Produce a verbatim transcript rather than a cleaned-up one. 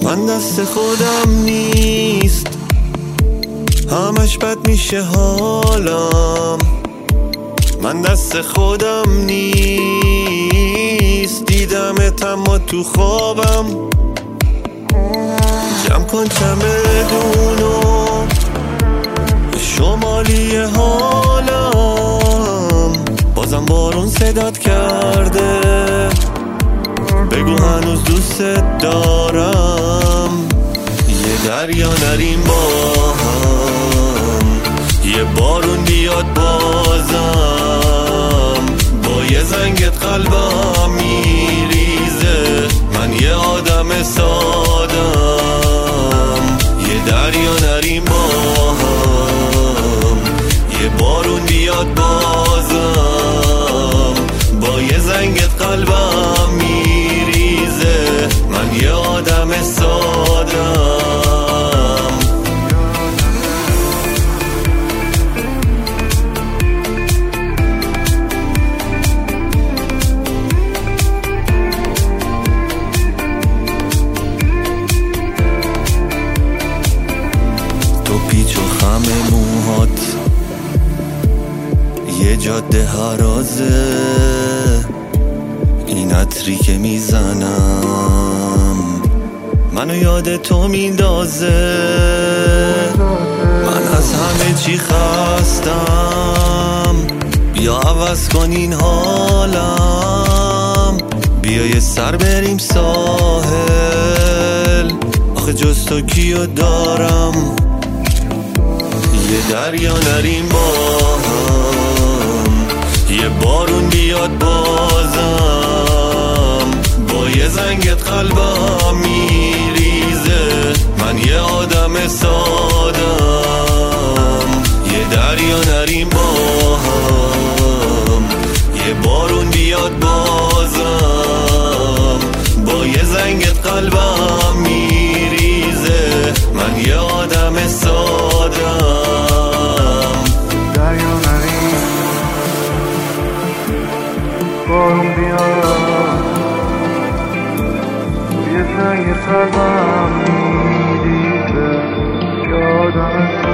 من دست خودم نیست، همش بد میشه حالم. من دست خودم نیست، دیدمت اما تو خوابم. جمع کن چمدونو، شمالی حالم. بازم بارون صدات کرده، بگو هنوز دوست دارم. یه دریا نریم با هم، یه بارون بیاد بازم. با یه زنگت قلبم میریزه، من یه آدم سادم. یه دریا نریم با هم، یه بارون بیاد بازم. با یه زنگت قلبم میریزه، من یه آدم سادم. تو پیچ و خم موهات، یه جاده هرازه. این عطری که میزنم منو یاد تو میندازه. من از همه چی خستم، بیا عوض کن این حالم. بیا یه سر بریم ساحل، آخه جز تو کیو دارم. یه دریا نریم با هم، یه بارون بیاد بازم. با یه زنگت قلبم میریزه، من یه آدم سادم. یه دریا نریم با هم، یه بارون بیاد بازم. با یه زنگت قلبم میریزه، من یه آدم سادم. دریا نریم، بارون بیاد. یه زنگ قلبم میریزه، یادم